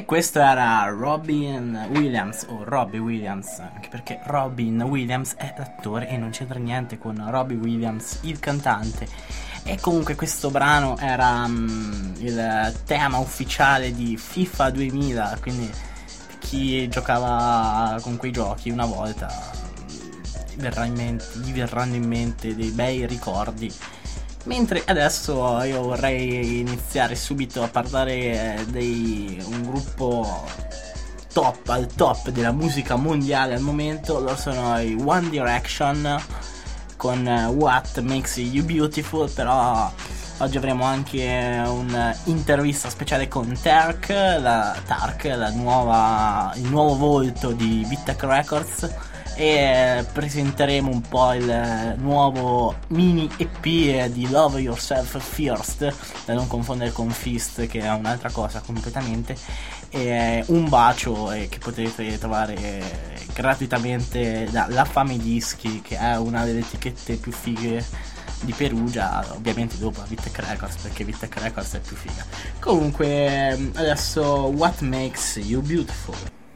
questo era Robin Williams, o Robbie Williams, anche perché Robin Williams è l'attore e non c'entra niente con Robbie Williams, il cantante. E comunque questo brano era il tema ufficiale di FIFA 2000, quindi chi giocava con quei giochi una volta gli verranno in mente dei bei ricordi. Mentre adesso io vorrei iniziare subito a parlare di un gruppo al top della musica mondiale al momento. Loro sono i One Direction con What Makes You Beautiful. Però oggi avremo anche un'intervista speciale con Tark, il nuovo volto di Vittech Records, e presenteremo un po' il nuovo mini EP di Love Yourself First, da non confondere con Fist, che è un'altra cosa completamente, e Un Bacio, che potete trovare gratuitamente da La Fame Dischi, che è una delle etichette più fighe di Perugia, ovviamente dopo Vittech Records, perché Vittech Records è più figa. Comunque adesso What Makes You Beautiful.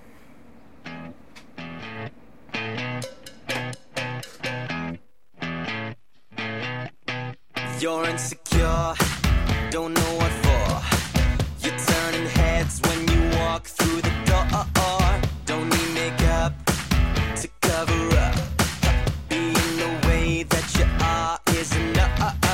You're insecure, don't know what for. You're turning heads when you walk through the door. Don't need makeup to cover up. Being the way that you are is enough.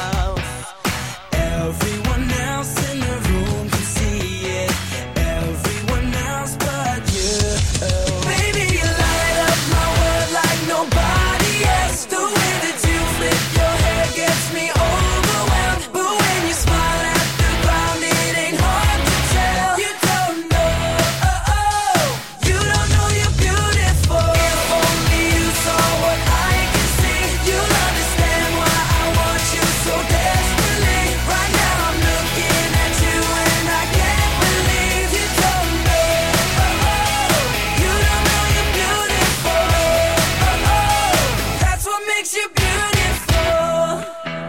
Everyone else in the room can see it. Everyone else but you. Baby, you light up my world like nobody else. The way that you flip your hair gets me overwhelmed. But when you smile at the ground, it ain't hard to tell. You don't know, you don't know you're beautiful. If only you saw what I can see, you'll understand why I want you so desperately. Right now I'm looking at you and I can't believe you don't know, you don't know you're beautiful. That's what makes you beautiful.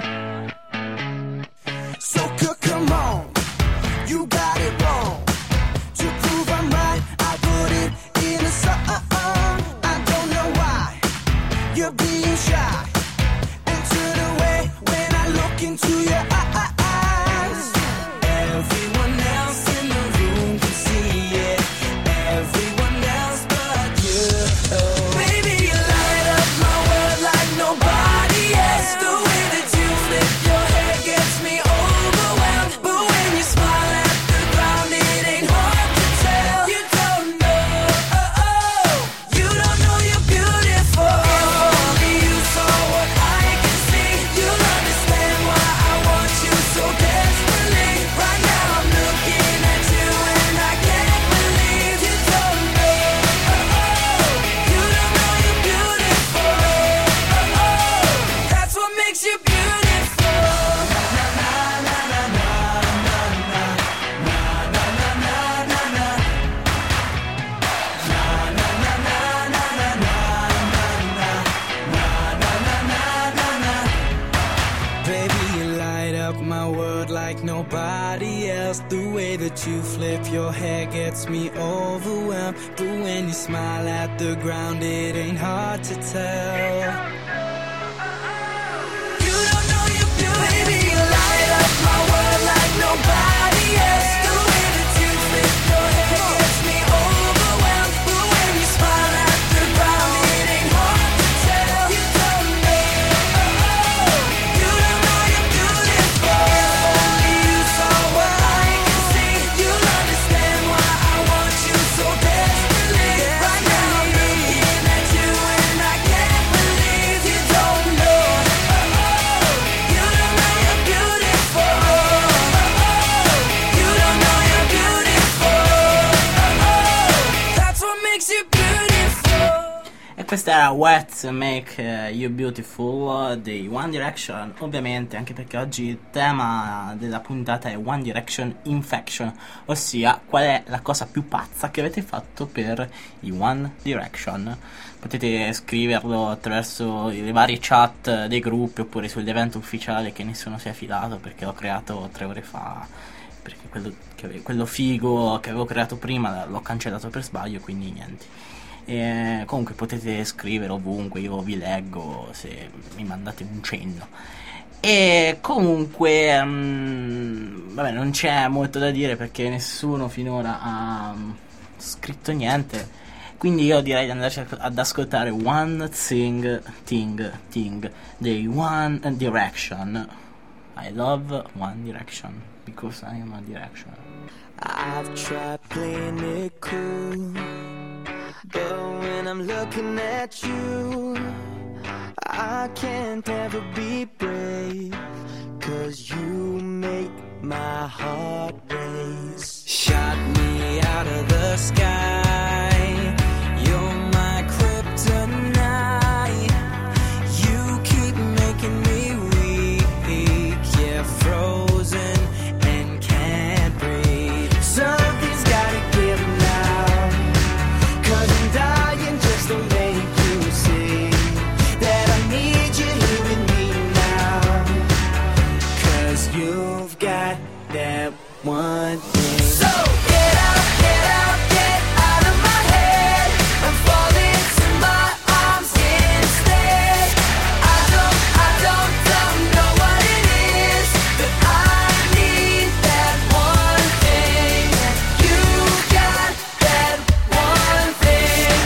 So come on, you got it wrong. To prove I'm right, I put it in a song. I don't know why you're being shy and turn away when I look into your eyes. Everyone else in the room can see it. Everyone else but you. Baby, you light up my world like nobody else. The way that you flip your hair gets me overwhelmed. But when you smile at the ground, it ain't hard to tell. You don't know, you don't know you're beautiful. If only you saw what I can see, you'll understand why I want you so desperately. Right now I'm looking at you and I can't believe you don't know, you don't know you're beautiful. That's what makes you beautiful. Baby, you light up my world like nobody else. The way that you flip your hair gets me overwhelmed. But when you smile at the ground, it ain't hard to tell. You don't know you're beautiful. Baby, you light up my world like nobody else. The way that you flip your hair gets me overwhelmed. But when you smile at the ground, it ain't hard to tell. You don't know, you don't know you're beautiful. If only you saw what I can see, you'll understand why I want you so desperately. Right now I'm looking at you and I can't believe you don't know, you don't know you're beautiful. You don't know you're beautiful. That's what makes you beautiful. E questa era What Make You Beautiful dei One Direction, ovviamente, anche perché oggi il tema della puntata è One Direction Infection, ossia qual è la cosa più pazza che avete fatto per i One Direction. Potete scriverlo attraverso le varie chat dei gruppi oppure sull'evento ufficiale che nessuno si è fidato, perché l'ho creato 3 ore fa, perché quello figo che avevo creato prima l'ho cancellato per sbaglio, quindi niente. E comunque potete scrivere ovunque, io vi leggo se mi mandate un cenno. E comunque vabbè, non c'è molto da dire perché nessuno finora ha scritto niente, quindi io direi di andarci ad ascoltare One Thing dei One Direction. I love One Direction because I am One Direction. I've tried playing it cool, but when I'm looking at you, I can't ever be brave, 'cause you make my heart race. Shot me out of the sky, you're my kryptonite. You keep making me weak, yeah, frozen and can't breathe. Something's gotta give now, 'cause I'm dying just to make you see that I need you here with me now, 'cause you've got that one thing. So get out, get out, get out of my head. I'm falling to my arms instead. I don't know what it is, but I need that one thing. You got that one thing.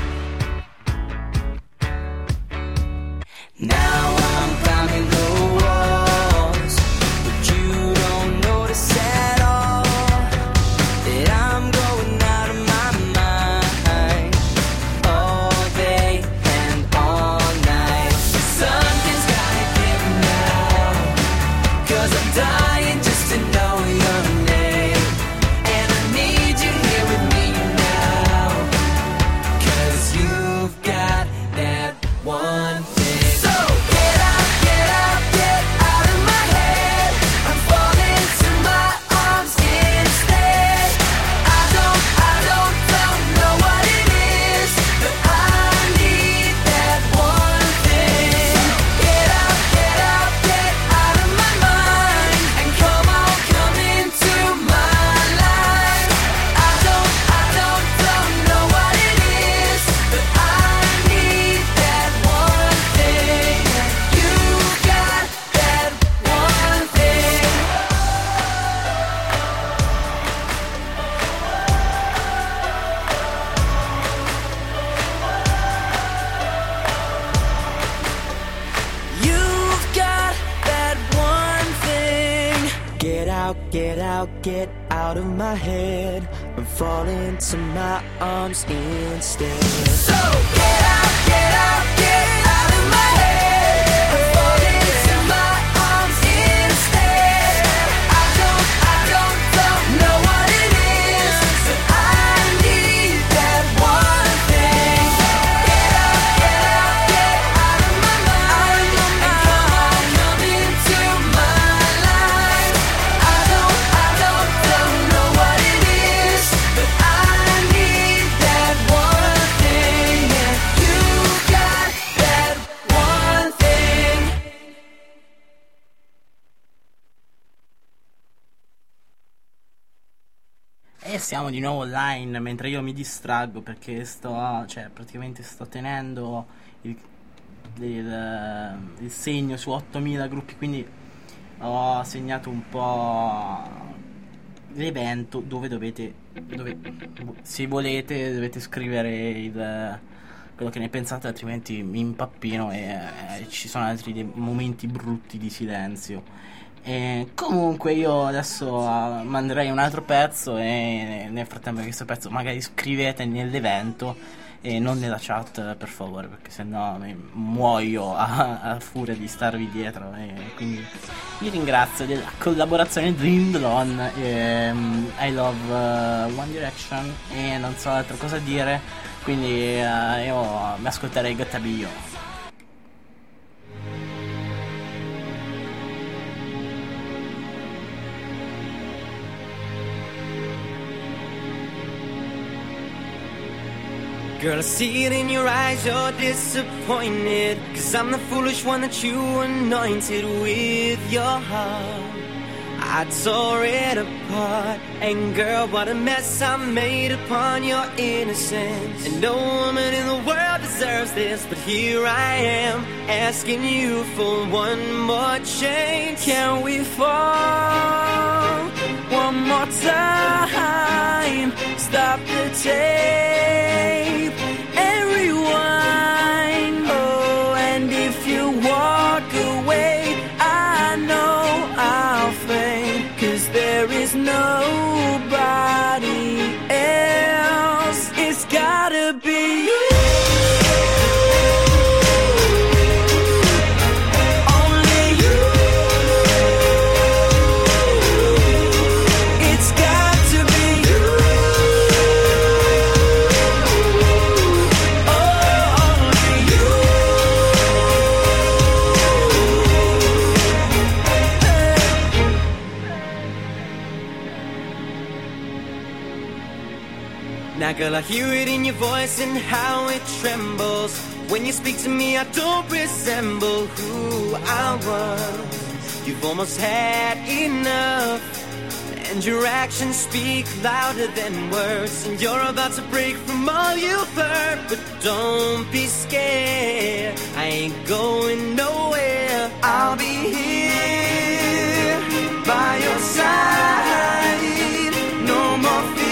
Now I'm climbing the walls, but you don't notice at all that I'm going out of my mind all day and all night. Something's gotta give now, 'cause I'm dying just to know your name, and I need you here with me now, 'cause you've got that one thing. So get out, get out, get out of my head. I'm falling to my arms instead. I don't know what it is, but I need that one thing. Get out, get out, get out of my mind, and come on, come into my life. I don't know what it is, but I need that one thing. You got that one thing. You've got that one thing. Get out of my head. I'm falling to my arms instead. So get out, get out, get out of my head. I'm falling to my arms instead. I don't know what it is, but I need that one thing. Get out, get out of my mind, and come on, come into my life. I don't know what it is, but I need that one thing. Yeah, you got that one thing. E siamo di nuovo online mentre io mi distraggo perché praticamente sto tenendo il segno su 8000 gruppi, quindi ho segnato un po' l'evento dove se volete dovete scrivere quello che ne pensate, altrimenti mi impappino e ci sono altri momenti brutti di silenzio. E comunque io adesso manderei un altro pezzo e nel frattempo di questo pezzo magari scrivete nell'evento e non nella chat, per favore, perché sennò muoio a furia di starvi dietro. E quindi vi ringrazio della collaborazione Dream Drone e I love One Direction e non so altro cosa dire, quindi io mi ascolterei Gotta Be You. Girl, I see it in your eyes, you're disappointed, 'cause I'm the foolish one that you anointed with your heart. I tore it apart, and girl, what a mess I made upon your innocence. And no woman in the world deserves this, but here I am, asking you for one more chance. Can we fall one more time? Stop the tape and rewind. Oh, and if you walk away, I know I'll faint, 'cause there is nobody else. It's gotta be you. Now girl, I hear it in your voice and how it trembles. When you speak to me, I don't resemble who I was. You've almost had enough, and your actions speak louder than words. And you're about to break from all you've heard, but don't be scared, I ain't going nowhere. I'll be here by your side. No more fear,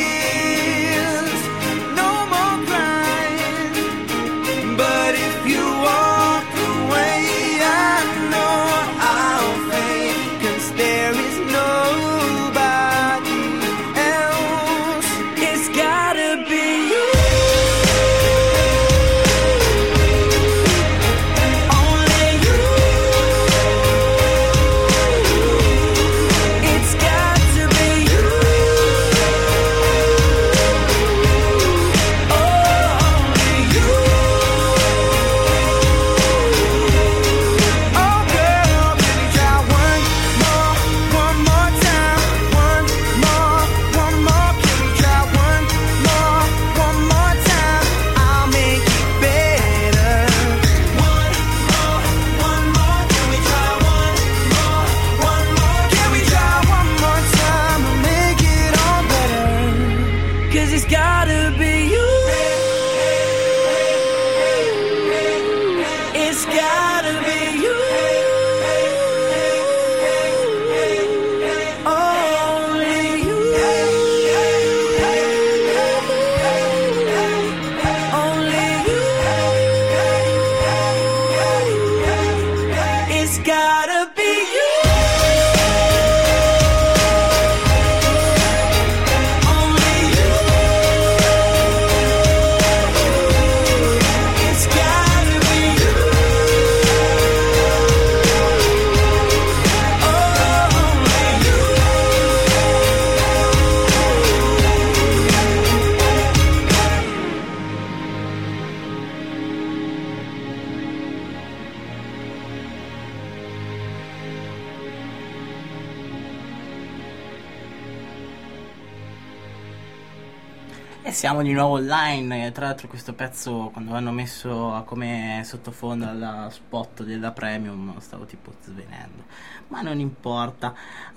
Siamo di nuovo online. Tra l'altro questo pezzo, quando l'hanno messo come sottofondo alla spot della Premium, stavo tipo svenendo, ma non importa.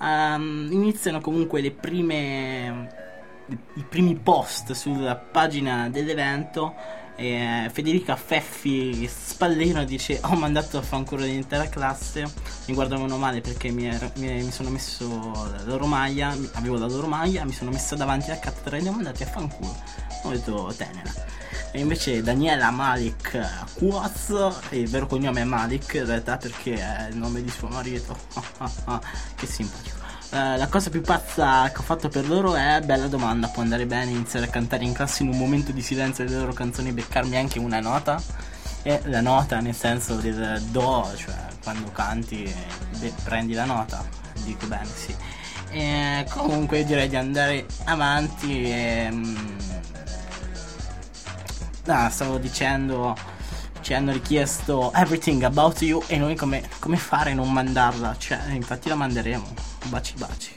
Iniziano comunque i primi post sulla pagina dell'evento. Federica Feffi Spallino dice: ho mandato a fanculo l'intera classe, mi guardavano male perché mi sono messo la loro maglia, avevo la loro maglia, mi sono messa davanti alla cattedra e li ho mandati a fanculo. Ho detto tenera. E invece Daniela Malik Quaz, il vero cognome è Malik in realtà perché è il nome di suo marito. Che simpatico. La cosa più pazza che ho fatto per loro è: bella domanda, può andare bene iniziare a cantare in classe in un momento di silenzio delle loro canzoni e beccarmi anche una nota? E la nota nel senso del do, cioè quando canti prendi la nota, dico bene, sì. E comunque direi di andare avanti. Stavo dicendo, ci hanno richiesto Everything About You e noi come fare a non mandarla, cioè infatti la manderemo. Baci baci.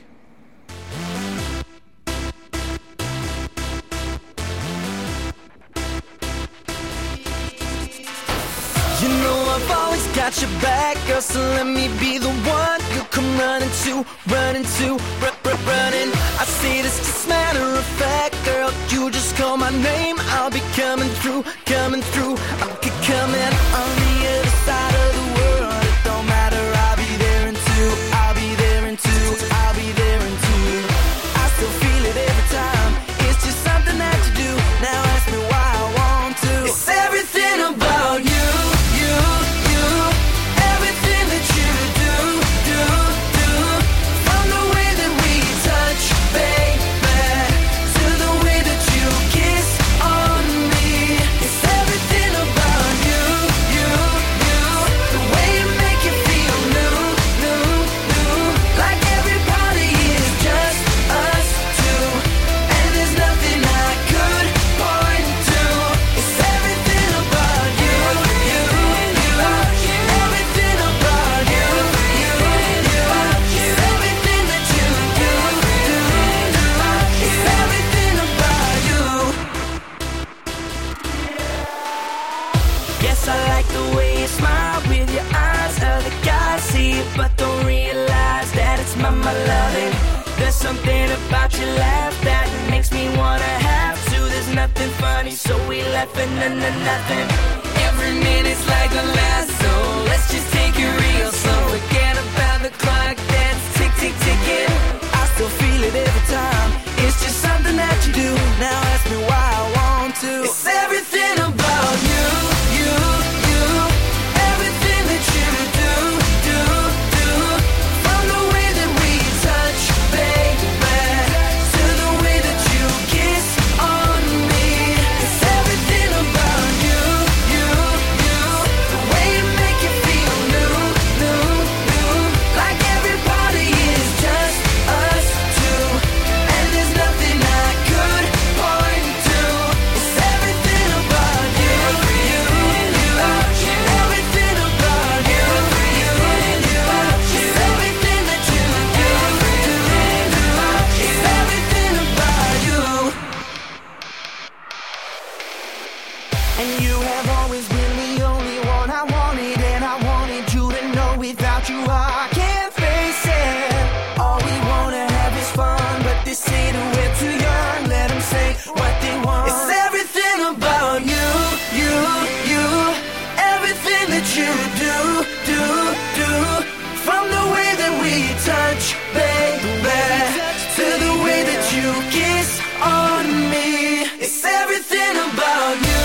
You know I've always got your back, girl, so let me be the one you come running to, running. I say this just matter of fact, girl, you just call my name, I'll be coming through, I'll be coming on the other side of the world. It don't matter, I'll be there in two, I'll be there in two, I'll be there in two. I still feel it every time, it's just something that you do. Now ask me why I want to. It's everything about you, everything that you do. From the way that we touch, baby, to the way that you kiss on me. It's everything about you, the way you make it feel new. Like every party is just us two, and there's nothing I could point to. It's everything about you, everything about you, it's everything that you do. It's everything about you. Yes, I like the way you smile with your eyes. Other guys see it but don't realize that it's my loving. There's something about your laugh that makes me wanna have to. There's nothing funny, so we laughing and nothing. Every minute's like the last, so let's just take it real slow. Forget about the clock that's ticking. I still feel it every time. It's just something that you do. Now ask me why I want to. It's everything about you, everything that you do. From the way that we touch, baby, to the way that you kiss on me. It's everything about you, the way you make it feel new. Like every party is just us two, and there's nothing I could point to. It's everything about you, everything about you, everything that you do. It's everything about you. And you have always been the only one I wanted, and I wanted you to know without you I can't face it. All we wanna have is fun, but they say that we're too young. Let them say what they want. It's everything about you, everything that you do. From the way that we touch, baby, to the way that you kiss on me. It's everything about you,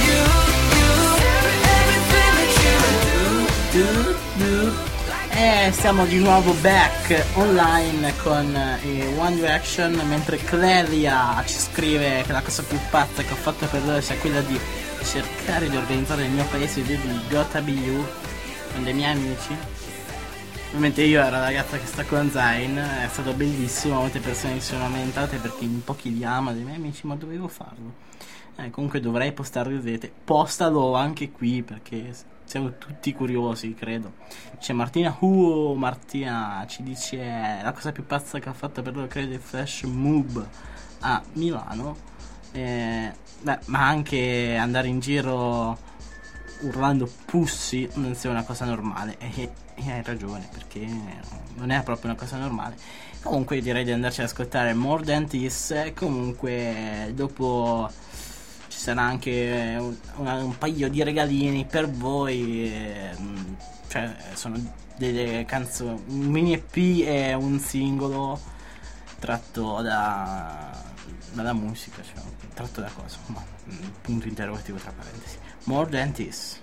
everything that you do. E siamo di nuovo back online con i One Direction, mentre Clelia ci scrive che la cosa più pazza che ho fatto per loro sia quella di cercare di organizzare il mio paese di Gotta Be You con dei miei amici. Ovviamente io ero la ragazza che sta con Zayn, è stato bellissimo, molte persone mi sono lamentate perché in pochi li ama dei miei amici, ma dovevo farlo. Comunque dovrei postarlo, vedete, postalo anche qui perché siamo tutti curiosi, credo. C'è Martina Martina ci dice la cosa più pazza che ha fatto per loro, credo, il Flash Mob a Milano. Ma anche andare in giro urlando Pussy non sia una cosa normale, e hai ragione, perché non è proprio una cosa normale. Comunque direi di andarci ad ascoltare More Than This. Comunque dopo ci sarà anche un paio di regalini per voi, cioè sono delle canzoni, un mini EP e un singolo tratto dalla musica, cioè tratto da cosa, ma punto interrogativo tra parentesi. More Than This.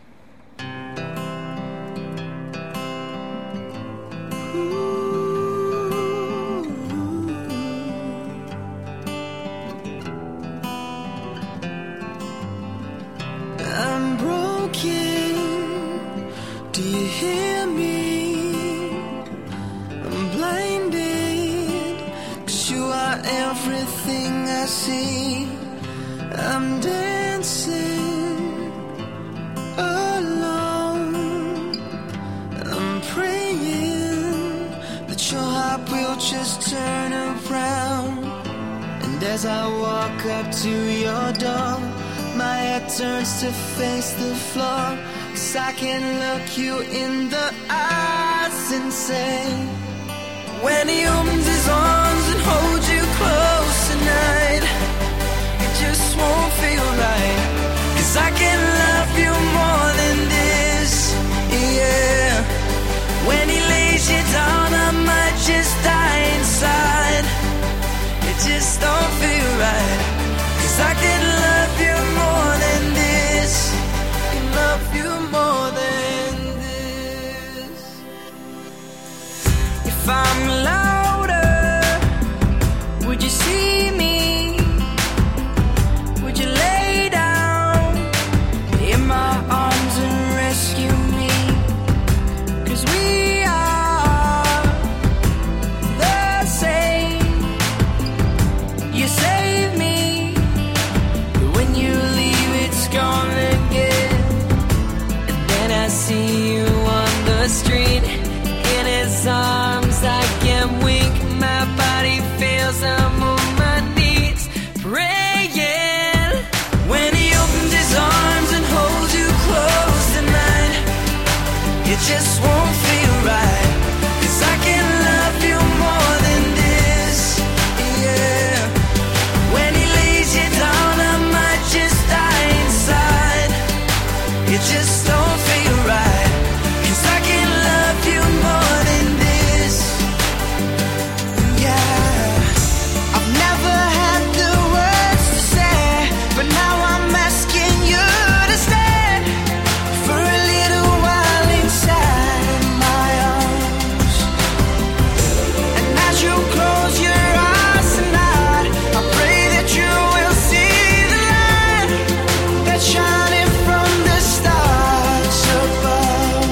I'm broken, do you hear me? I'm blinded, 'cause you are everything I see. I'm dancing alone, I'm praying that your heart will just turn around. And as I walk up to your door, my head turns to face the floor, 'cause I can look you in the eyes and say, when he opens his arms and holds you close tonight, it just won't feel right, 'cause I can love you more than this, yeah. When he lays you down, I might just die inside, it just don't feel right, 'cause I can love you more than this, love you more than this. If I'm louder, would you see me? Would you lay down in my arms and rescue me? 'Cause we are the same. You save me, but when you leave it's gone again. And then I see you on the street, in his arms I can wink, my body feels, I'm on my knees praying. When he opens his arms and holds you close tonight, it just won't feel right, 'cause I can love you more than this, yeah. When he lays you down, I might just die inside, it just don't feel right, 'cause I can love you more than this, yeah. I've never had the words to say, but now I'm asking you to stay for a little while inside my arms. And as you close your eyes tonight, I pray that you will see the light that's shining from the stars above.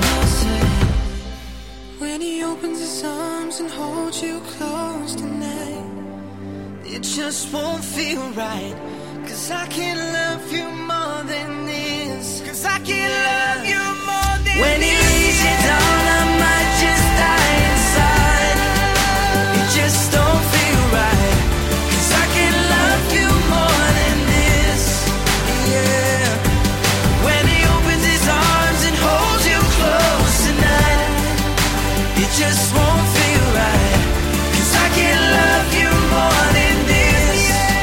When he opens his arms and holds you close tonight, it just won't feel right, 'cause I can love you more than this, 'cause I can love you more than when he lays you down, I might just die inside, it just don't feel right, 'cause I can love you more than this, yeah. When he opens his arms and holds you close tonight, it just won't feel right, 'cause I can love you more than this,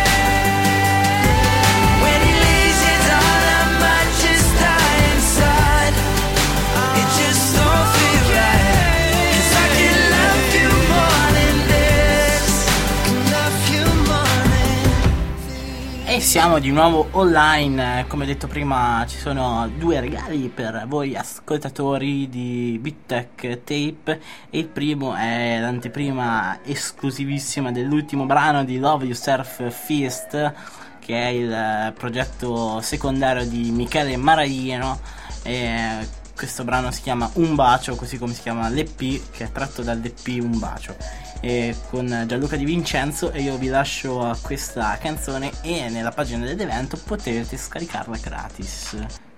when he lays you down, I might just die inside, it just don't feel right, 'cause I can love you more than this, can love you more than E siamo di nuovo online, come detto prima ci sono due regali per voi ascoltatori di BitTech Tape, e il primo è l'anteprima esclusivissima dell'ultimo brano di Love Yourself Feast, che è il progetto secondario di Michele Maraino, e questo brano si chiama Un Bacio, così come si chiama l'EP, che è tratto dall'EP Un Bacio, e con Gianluca Di Vincenzo, e io vi lascio a questa canzone, e nella pagina dell'evento potete scaricarla gratis.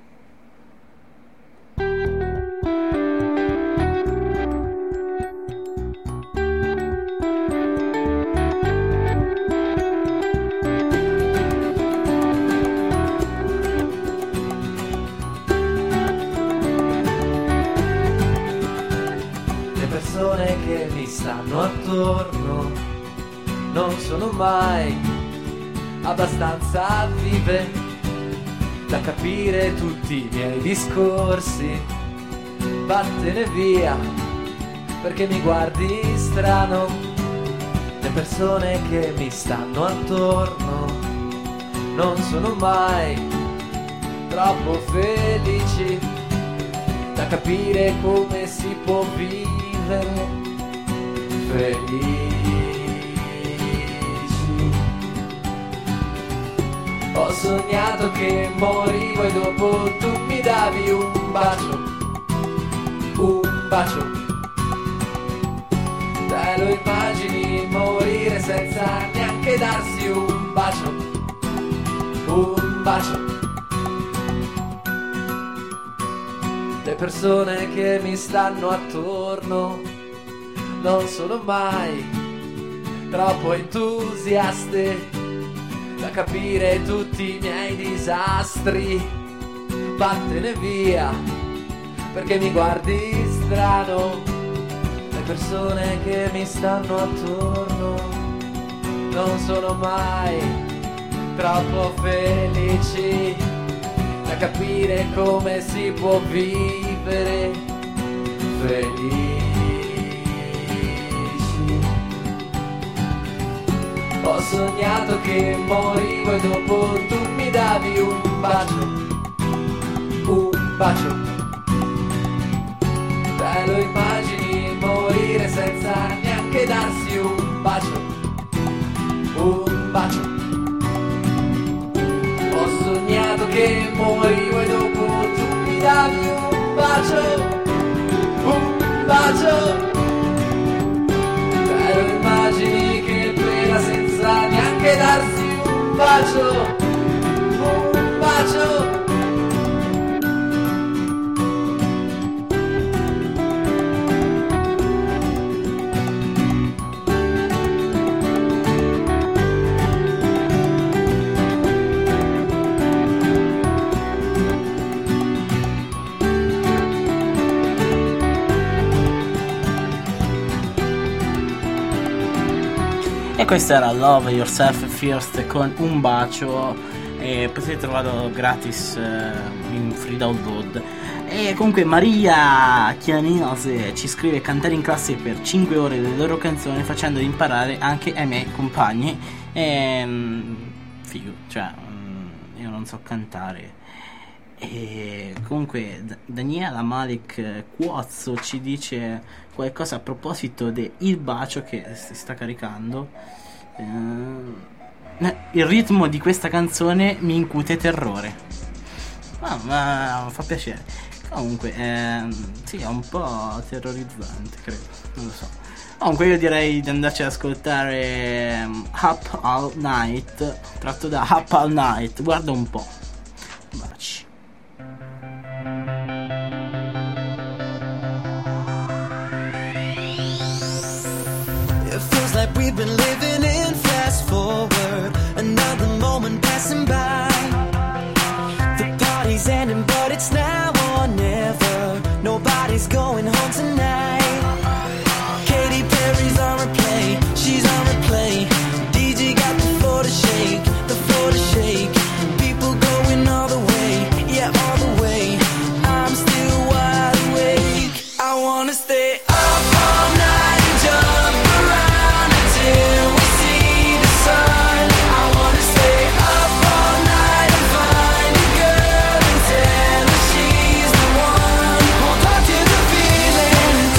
Le persone che mi stanno attorno non sono mai abbastanza vive da capire tutti i miei discorsi. Vattene via perché mi guardi strano. Le persone che mi stanno attorno non sono mai troppo felici da capire come si può vivere felici. Ho sognato che morivo e dopo tu mi davi un bacio, un bacio. Te lo immagini morire senza neanche darsi un bacio, un bacio. Le persone che mi stanno attorno non sono mai troppo entusiaste da capire tutti i miei disastri. vattene via, perché mi guardi strano. Le persone che mi stanno attorno non sono mai troppo felici da capire come si può vivere felici. Ho sognato che morivo e dopo tu mi davi un bacio. Te lo immagini morire senza neanche darsi un bacio. Ho sognato che morivo e dopo tu mi davi un bacio. Te lo immagini che pena senza neanche darsi un bacio. E questo era Love Yourself First con un bacio, e potete trovarlo gratis in free download. E comunque Maria Chianese ci scrive: cantare in classe per 5 ore le loro canzoni facendo imparare anche ai miei compagni. Figo, cioè io non so cantare. E comunque Daniela Malik Cuozzo ci dice qualcosa a proposito del bacio che si sta caricando. Il ritmo di questa canzone mi incute terrore. Ma fa piacere. Comunque sì, è un po' terrorizzante, credo, non lo so. Comunque io direi di andarci ad ascoltare Up All Night, tratto da Up All Night. Guarda un po'. Baci. It feels like we've been living in fast forward, another moment passing by. The party's ending, but it's now or never. Nobody's going home tonight. Katy Perry's on replay, she's on replay. DJ got the floor to shake, the floor to shake. People going all the way, yeah, all the way. I'm still wide awake. I wanna stay up all night and jump around until we see the sun. I wanna stay up all night and find a girl and tell her she's the one. Hold on to the feeling.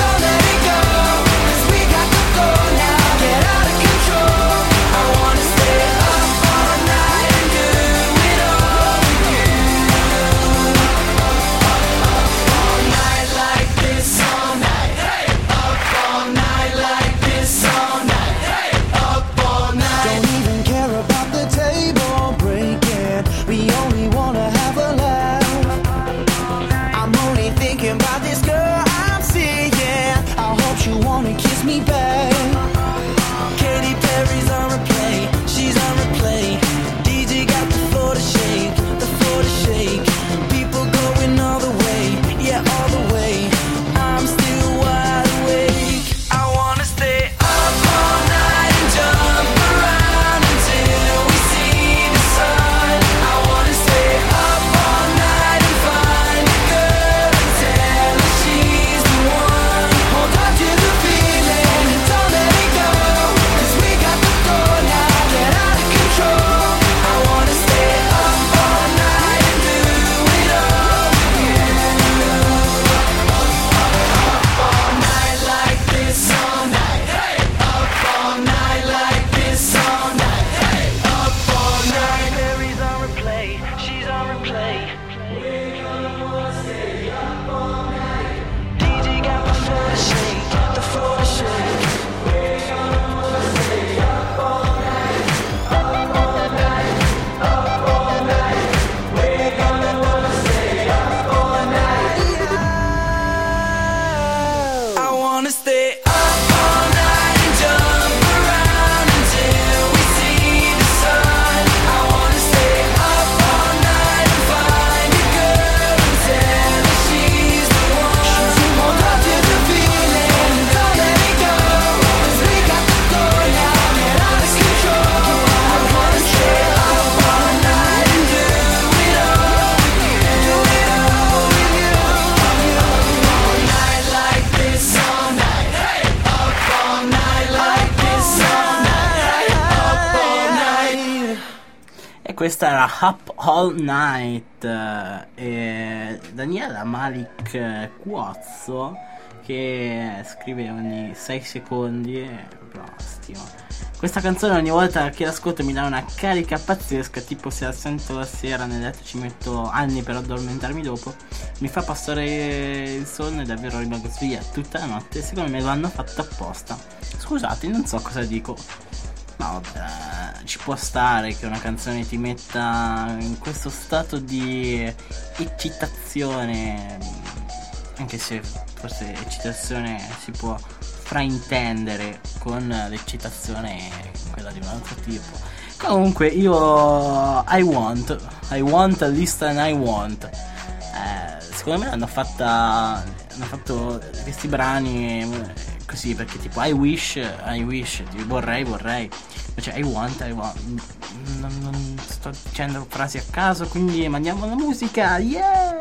questa era Up All Night e Daniela Malik Cuozzo che scrive ogni 6 secondi, però stimo. Questa canzone ogni volta che l'ascolto mi dà una carica pazzesca, tipo se la sento la sera nel letto ci metto anni per addormentarmi dopo, mi fa passare il sonno e davvero rimango sveglia tutta la notte. Secondo me lo hanno fatto apposta. Scusate, non so cosa dico, ma vabbè, ci può stare che una canzone ti metta in questo stato di eccitazione, anche se forse eccitazione si può fraintendere con l'eccitazione quella di un altro tipo. Comunque io I want a listen I want, secondo me hanno fatto questi brani così perché tipo I wish vorrei, cioè I want non sto dicendo frasi a caso, quindi mandiamo la musica, yeah.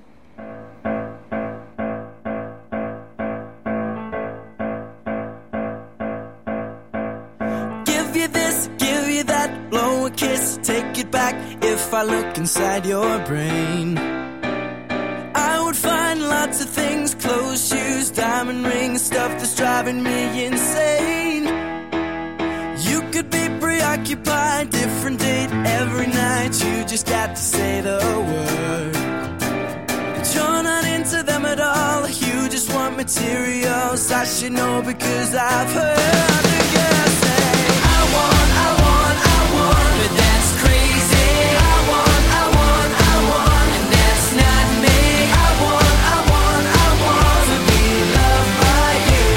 Kiss, take it back. If I look inside your brain, I would find lots of things, clothes, shoes, diamond rings, stuff that's driving me insane. You could be preoccupied, different date every night. You just got to say the word, but you're not into them at all. You just want materials. I should know because I've heard the girl say I want, but that's crazy. I want, and that's not me. I want to be loved by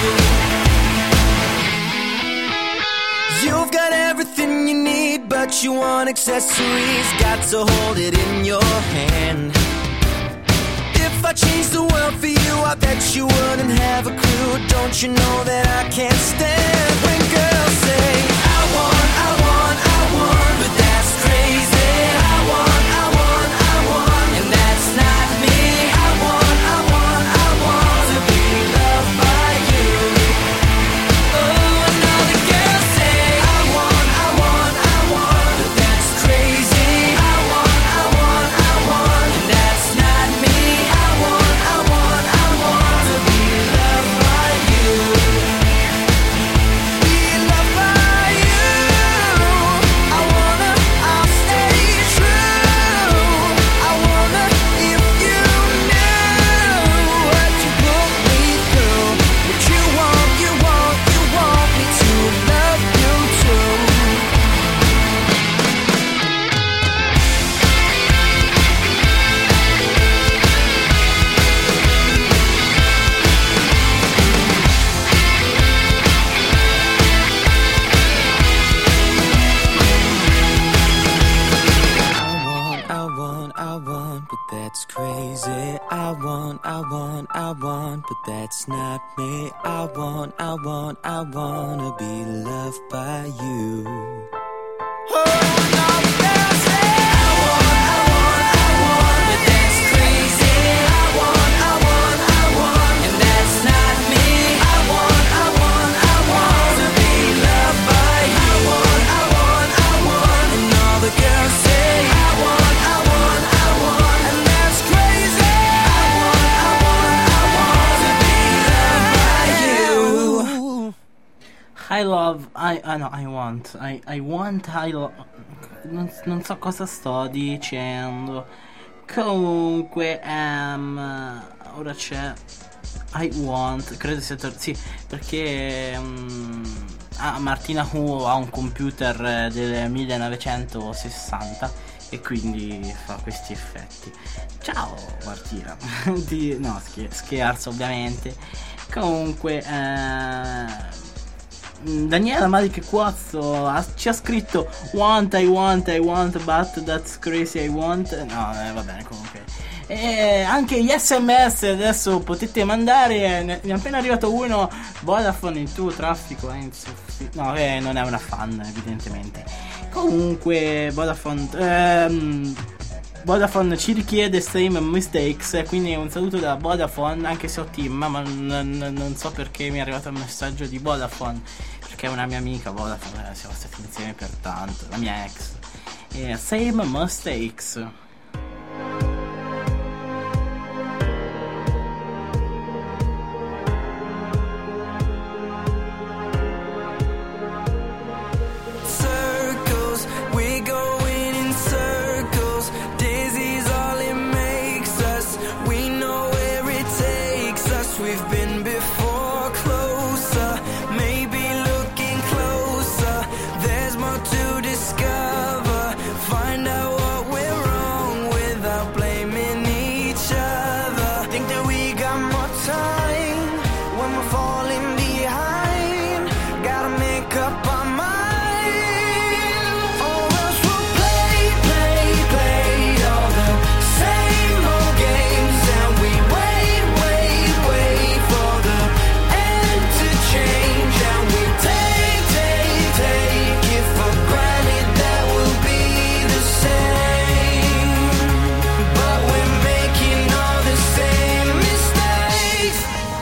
you. You've got everything you need, but you want accessories. Got to hold it in your hand. If I changed the world for you, I bet you wouldn't have a clue. Don't you know that I can't stand when girls say I want, but that's crazy. I want, and that's not me. I want to be loved by you. Oh, another girl say I want, but that's crazy. I want, and that's not me. I want to be loved by you. Be loved by you. I'll stay true. I wanna, if you knew what you put me through, what you want me to love you too. I want, but that's crazy. I want, but that's not me. I wanna be loved by you. Oh, no, girls say I want, but that's crazy. I want, and that's not me. I want to be loved by you. I want, and all the girls say I want, and that's crazy. I want to be loved by you. Non so cosa sto dicendo. Comunque, ora c'è I want, credo sia sì, perché Martina Hu ha un computer del 1960 e quindi fa questi effetti. Ciao Martina. No, scherzo ovviamente. Comunque Daniela Malik Cuozzo ci ha scritto I want, but that's crazy I want. No, va bene comunque. E anche gli SMS adesso potete mandare, ne è appena arrivato uno. Vodafone, il tuo traffico è no, non è una fan evidentemente. Comunque Vodafone ci richiede same mistakes, quindi un saluto da Vodafone, anche se ho Tim, ma non so perché mi è arrivato un messaggio di Vodafone, perché è una mia amica Vodafone, siamo stati insieme per tanto, la mia ex. e Same Mistakes. Circles, we're going in circles. Daisy's all it makes us. We know where it takes us. We've been before, closer. Maybe looking closer. There's more to discover. Find out what we're wrong without blaming each other. Think that we got more time when we're falling behind. Gotta make up our mind. Or else we'll play all the same old games. And we wait for the end to change. And we take it for granted that we'll be the same. But we're making all the same mistakes.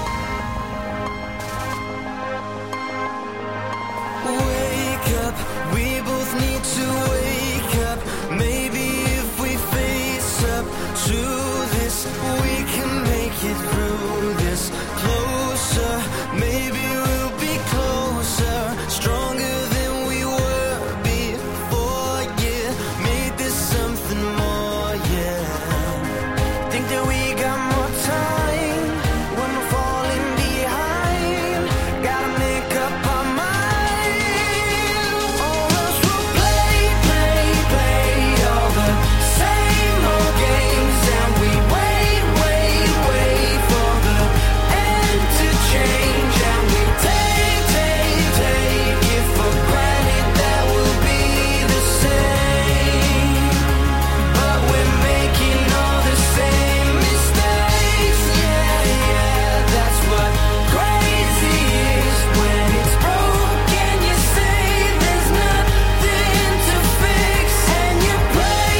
Wake up, we both need to wake up. Maybe if we face up to this, we can make it through this. Closer, maybe we'll be closer. Stronger than we were before, yeah. Make this something more, yeah. Think that we got more time when we're falling behind. Gotta make up our mind. Or else we'll play all the same old games. And we wait for the end to change. And we take it for granted that we'll be the same. But we're making all the same mistakes. Yeah, that's what crazy is. When it's broken, you say there's nothing to fix. And you pray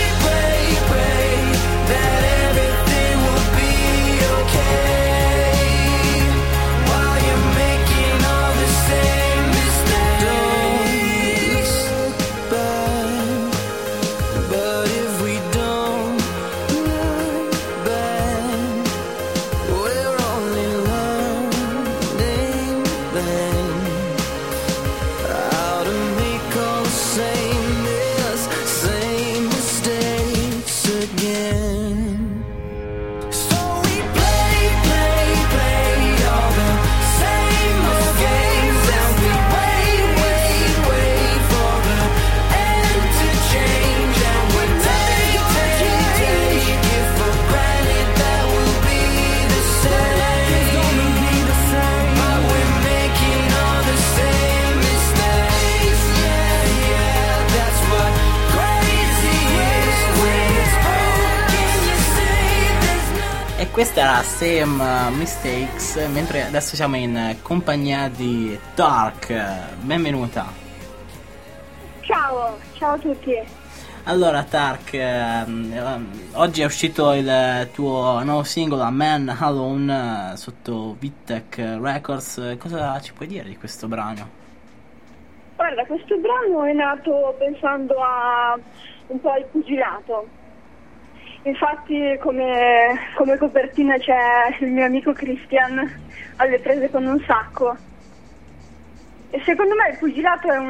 that everything will be okay. While you're making all the same mistakes. Don't look back. But if we don't look back, we're only learning then how to make all the same mistakes again. So we play all the same old games. And we wait for the end to change. And we take it for granted that we'll be the same. But we're making all the same mistakes. Yeah, that's what crazy is. When it's broken, you say there's nothing. E questa era Same Mistakes, mentre adesso siamo in compagnia di Dark. Benvenuta. Ciao a tutti. Allora Tark, oggi è uscito il tuo nuovo singolo A Man Alone sotto Vittech Records. Cosa ci puoi dire di questo brano? Guarda, questo brano è nato pensando a un po' al pugilato. Infatti come copertina c'è il mio amico Christian alle prese con un sacco. E secondo me il pugilato è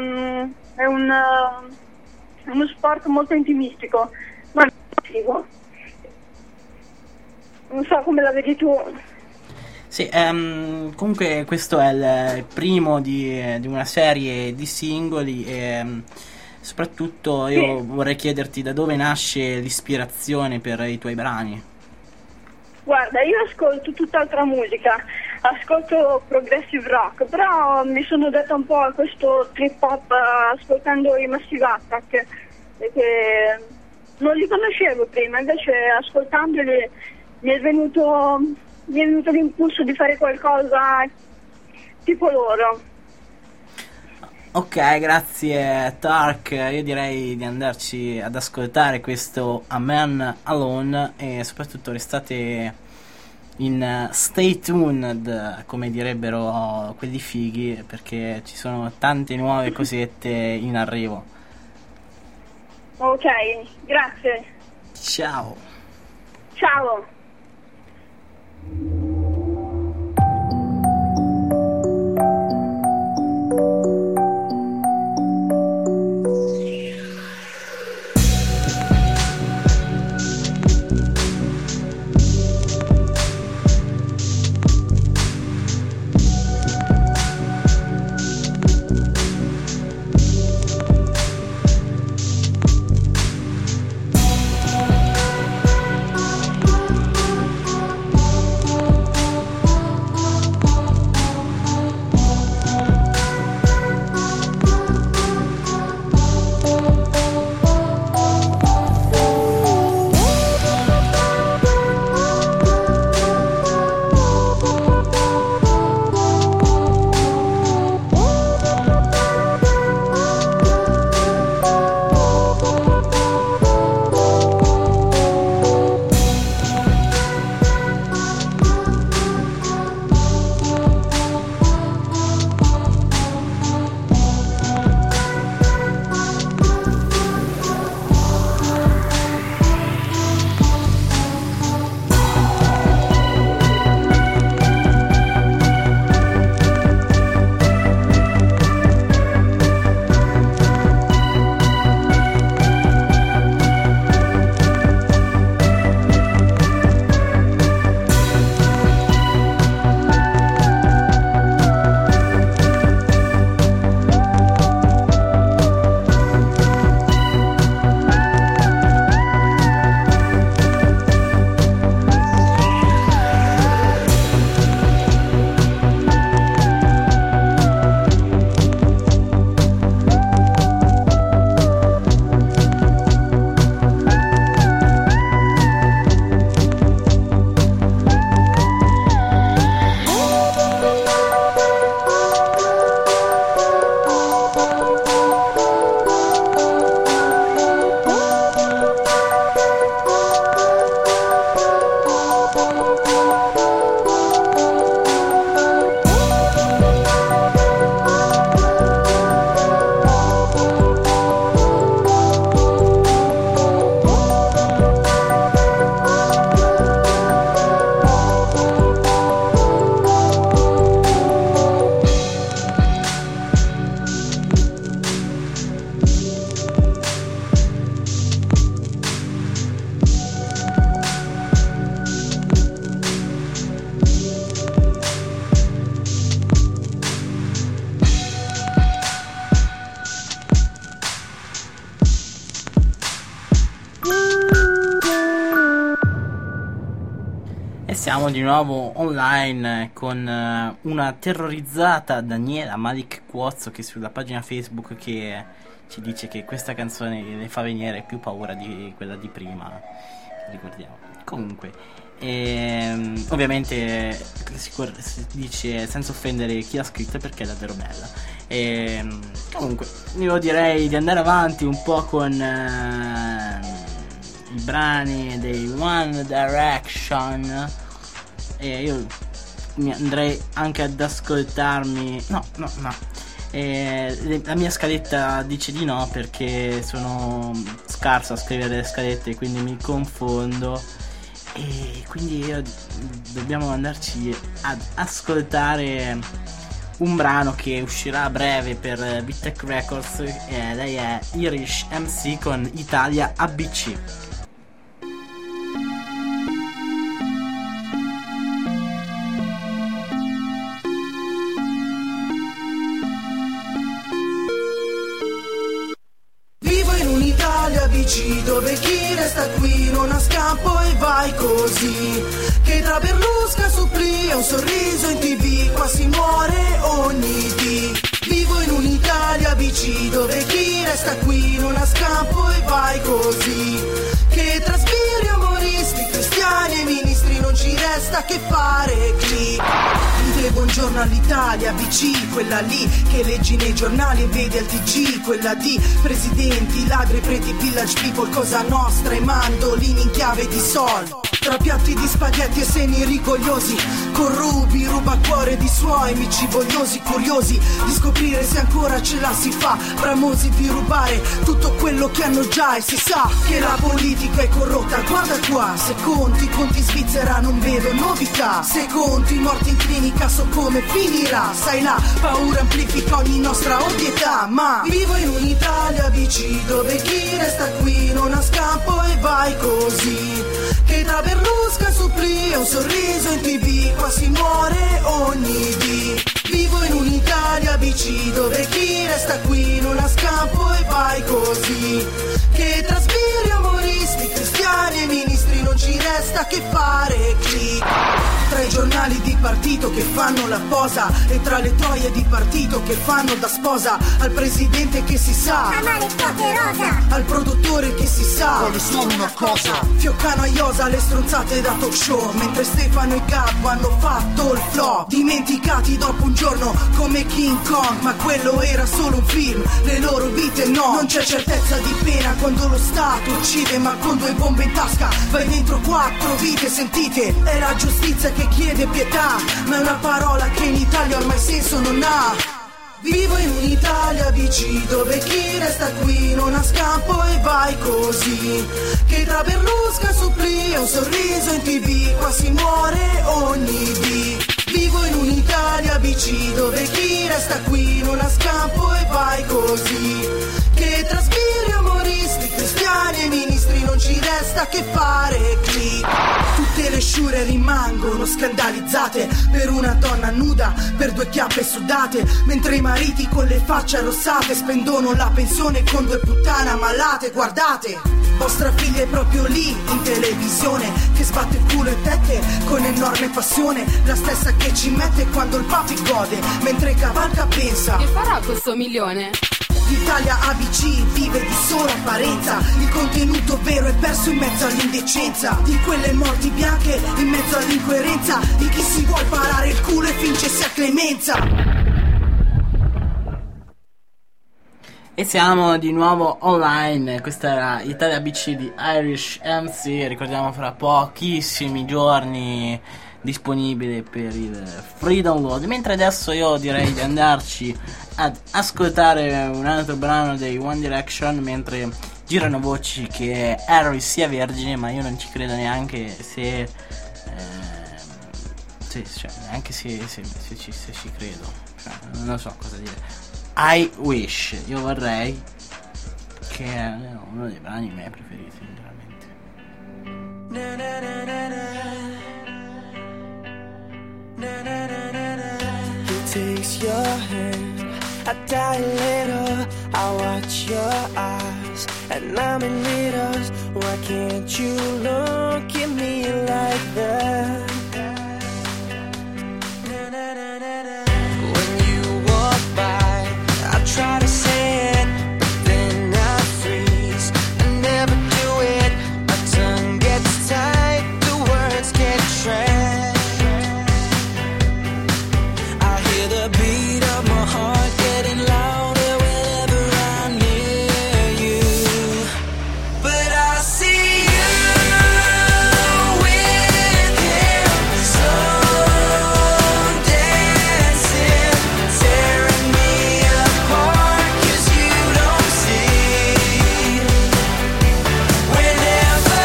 uno sport molto intimistico, ma figo. Non so come la vedi tu. Sì, comunque questo è il primo di una serie di singoli e soprattutto io vorrei chiederti da dove nasce l'ispirazione per i tuoi brani. Guarda, io ascolto tutt'altra musica, ascolto progressive rock, però mi sono data un po' a questo trip hop ascoltando i Massive Attack, perché non li conoscevo prima, invece ascoltandoli mi è venuto l'impulso di fare qualcosa tipo loro. Ok, grazie Tark, io direi di andarci ad ascoltare questo A Man Alone e soprattutto restate in stay tuned, come direbbero quelli fighi, perché ci sono tante nuove cosette in arrivo. Ok, grazie. Ciao. Ciao. Siamo di nuovo online con una terrorizzata Daniela Malik Quozzo, che sulla pagina Facebook che ci dice che questa canzone le fa venire più paura di quella di prima, ricordiamo. Comunque ovviamente si dice senza offendere chi l'ha scritta, perché è davvero bella. Comunque io direi di andare avanti un po' con i brani dei One Direction. E io mi andrei anche ad ascoltarmi. No. La mia scaletta dice di no, perché sono scarso a scrivere le scalette, quindi mi confondo. E quindi dobbiamo andarci ad ascoltare un brano che uscirà a breve per Big Tech Records. Lei è Irish MC con Italia ABC. Dove chi resta qui non ha scampo e vai così, che tra Berlusca supplì e un sorriso in TV qua si muore ogni dì. Vivo in un'Italia BC dove chi resta qui non ha scampo e vai così, che tra sbirri umoristi, cristiani e ministri non ci resta che fare click. Dite buongiorno all'Italia BC, quella lì che leggi nei giornali e vedi al TG, quella di presidenti, ladri, preti, village people, cosa nostra e mandolini in chiave di sol. tra piatti di spaghetti e seni rigogliosi. Con rubi ruba cuore di suoi amici vogliosi, curiosi di scoprire se ancora ce la si fa, bramosi di rubare tutto quello che hanno già. E si sa che la politica è corrotta, guarda qua, se conti Svizzera non vedo novità, se conti morti in clinica so come finirà. Sai, la paura amplifica ogni nostra ovvietà, ma vivo in un'Italia BC dove chi resta qui non ha scampo e vai così, che tra Berlusca e Supplì e un sorriso in TV qua si muore ogni dì. Vivo in un'Italia BC dove chi resta qui non ha scampo e vai così, che tra sbirri umoristi, cristiani e ministri non ci resta che fare click. Tra i giornali di partito che fanno la posa e tra le troie di partito che fanno da sposa, al presidente che si sa amare poche rosa, al produttore che si sa vuole solo una cosa, fioccano a Iosa le stronzate da talk show, mentre Stefano e Gabbo hanno fatto il flop, dimenticati dopo un giorno come King Kong, ma quello era solo un film, le loro vite no. Non c'è certezza di pena quando lo Stato uccide, ma con 2 bombe in tasca vai dentro 4 vite. Sentite, è la giustizia che chiede pietà, ma è una parola che in Italia ormai senso non ha. Vivo in un'Italia BC dove chi resta qui non ha scampo e vai così, che tra Berlusca e Supplì e un sorriso in TV qua si muore ogni dì. Vivo in un'Italia BC dove chi resta qui non ha scampo e vai così, che tra sbirri umoristi, cristiani e ministri non ci resta che fare click. Tutte le sciure rimangono scandalizzate per una donna nuda, per 2 chiappe sudate, mentre i mariti con le facce arrossate spendono la pensione con 2 puttane ammalate. Guardate, vostra figlia è proprio lì in televisione che sbatte il culo e tette con enorme passione, la stessa che ci mette quando il papi gode mentre cavalca pensa che farà questo milione. L'Italia ABC vive di sola apparenza, il contenuto vero è perso in mezzo all'indecenza di quelle morti bianche, in mezzo all'incoerenza di chi si vuol parare il culo e finge sia clemenza. E siamo di nuovo online, questa era Italia BC di Irish MC, ricordiamo fra pochissimi giorni disponibile per il free download, mentre adesso io direi di andarci ad ascoltare un altro brano dei One Direction, mentre girano voci che Harry sia vergine, ma io non ci credo neanche se cioè, neanche se ci credo, cioè, non so cosa dire. I Wish, io vorrei, che è uno dei brani miei preferiti sinceramente. He takes your hand, I die little, I watch your eyes, and I'm in riddles. Why can't you look at me like that? When you walk by, I try to say it, but then I freeze. I never do it, my tongue gets tied, the words get trapped. I hear the beat of my heart getting louder whenever I'm near you, but I see you with him, so dancing, tearing me apart, 'cause you don't see. Whenever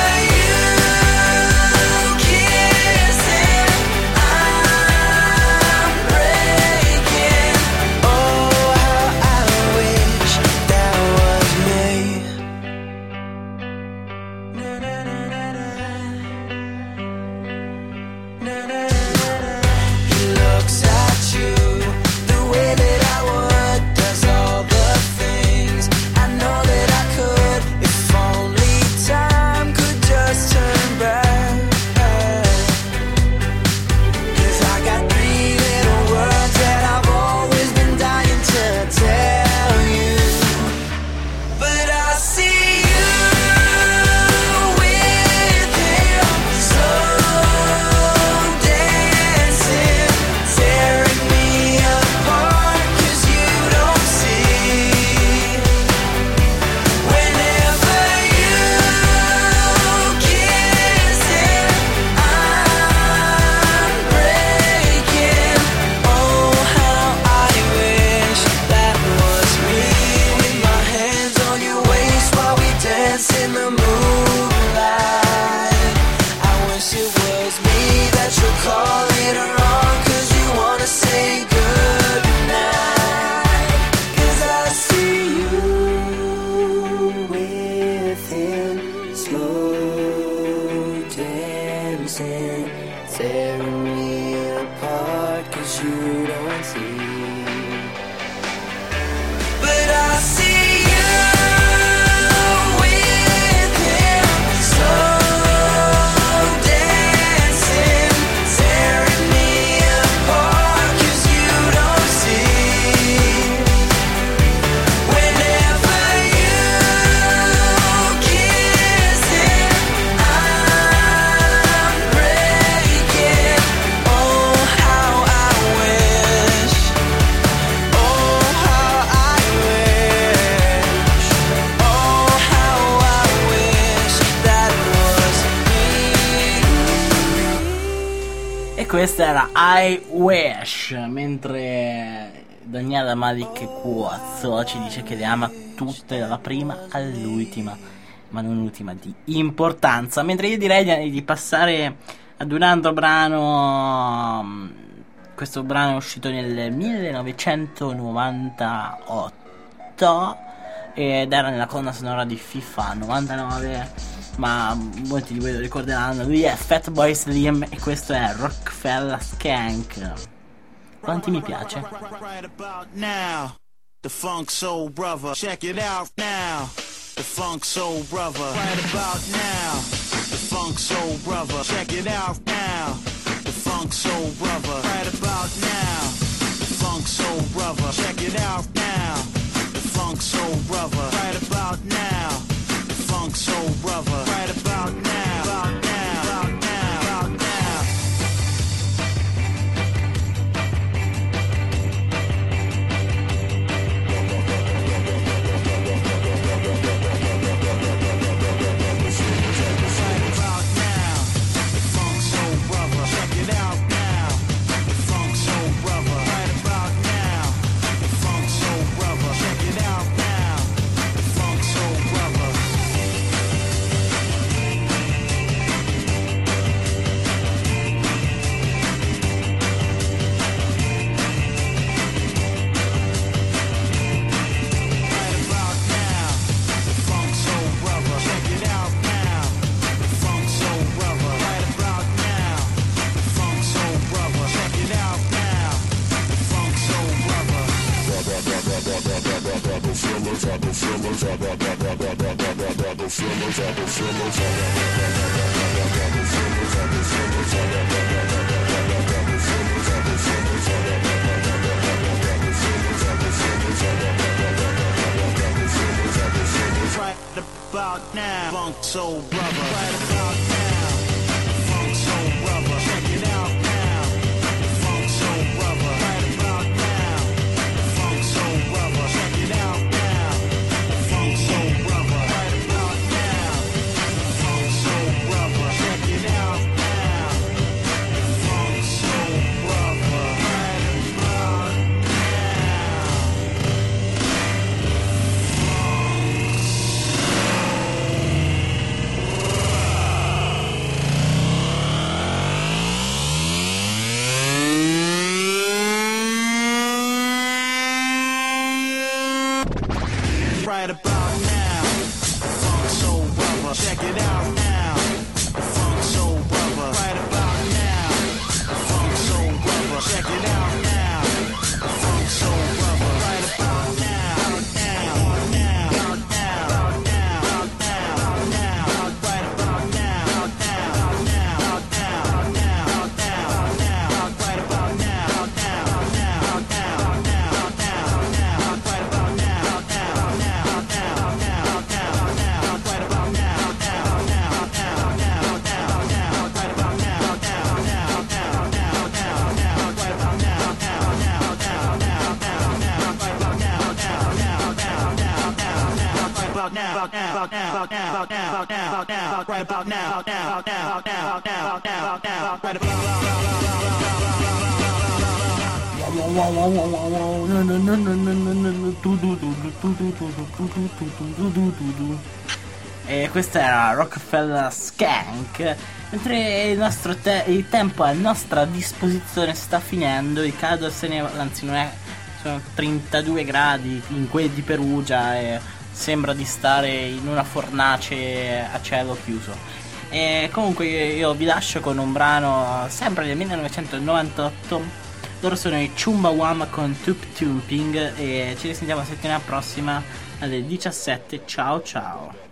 you kiss him, I'm breaking. don't see. But I see you with him, slow dancing, tearing me apart, 'cause you don't see. Whenever you kiss him, I'm breaking. Oh, how I wish. Oh, how I wish. Oh, how I wish that was me. E questa era I Wish, mentre Daniela Malik Cuozzo ci dice che le ama tutte dalla prima all'ultima, ma non ultima di importanza. Mentre io direi di passare ad un altro brano. Questo brano è uscito nel 1998 ed era nella colonna sonora di FIFA 99, ma molti di voi lo ricorderanno. Lui è Fatboy Slim e questo è Rockefeller Skank. Quanti mi piace? Right about now, the Funk Soul Brother. Check it out now, the Funk Soul Brother. Right about now, the Funk Soul Brother. Check it out now, the Funk Soul Brother. Right about now, the Funk Soul Brother. Check it out now, the Funk Soul Brother. Right about now, the Funk Soul Brother. Right about now, about now, about now, about now. Right about now, the Funk Soul Brother. Check it out now, the Funk Soul Brother. Right about now, the Funk Soul Brother. Check it out now, the Funk Soul Brother. Right about now, the Funk Soul Brother. Check it out now, the Funk Soul Brother. Right about now, the Funk Soul Brother. Check it out now, the Funk Soul Brother. Right about now, Funk Soul Brother. Right about now, Funk Soul Brother. Check it out now, Funk Soul Brother. Right about now, Funk Soul Brother. Check it out now, Funk Soul Brother. Right about now, Funk Soul Brother. Check it out now, Funk Soul Brother. Right about right about now, Funk Soul Brother. Check it out now, Funk Soul Brother. Right about now, Funk Soul Brother. Check it out now, Funk Soul Brother. Right about now, now, now, now, now, now, now. Right about now, now, now, now, now, now, now. Right about now, now, now, now, now, now, now. Right about now, now, now, now, now, now, now. Right about now, now, now, now, now, now, now. Right about now, now, now, now, now, now, now. Right about now, now, now, now, now, now, now. Right about now, now, now, now, now, now, now. Right about now, about now, about now, about now, about now, about now, about now. Right about now, now, now, now, now, now, now, now. Right about E questa era Rockefeller Skank. Mentre il tempo a nostra disposizione sta finendo, il caldo se ne anzi non è, sono 32 gradi in quelli di Perugia e sembra di stare in una fornace a cielo chiuso. E comunque io vi lascio con un brano sempre del 1998, Loro sono i Chumbawamba con Tup Tuping e ci risentiamo la settimana prossima alle 17. Ciao ciao.